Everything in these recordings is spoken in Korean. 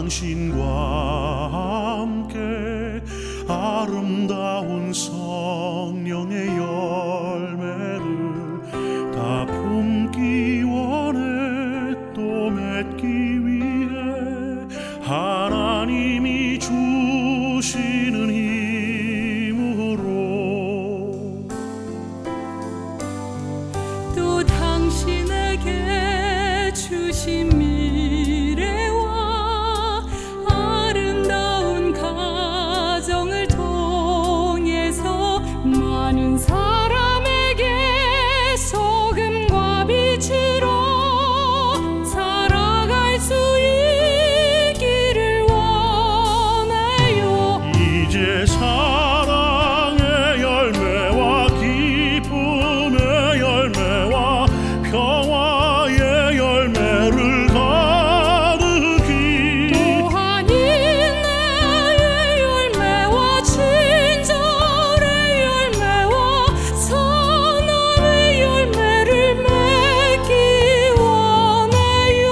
당신과 함께 아름다운 성령의 열매를 다 품기 원해, 또 맺기 위해 하나님이 주시는 힘으로 또 당신에게 주신 미래와 아름다운 가정을 통해서 많은 사람에게 소금과 빛으로 살아갈 수 있기를 원해요. 이제 사랑의 열매와 기쁨의 열매와 평화의 열매를 가득히, 또한 인내의 열매와 친절의 열매와 선함의 열매를 맺기 원해요.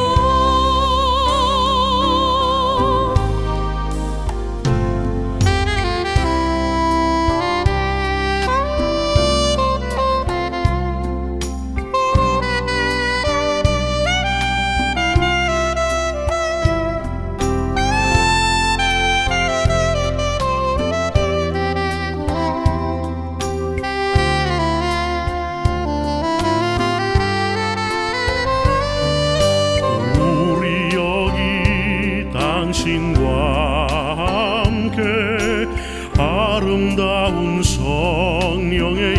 우리 여기 당신과 함께 아름다운 성령의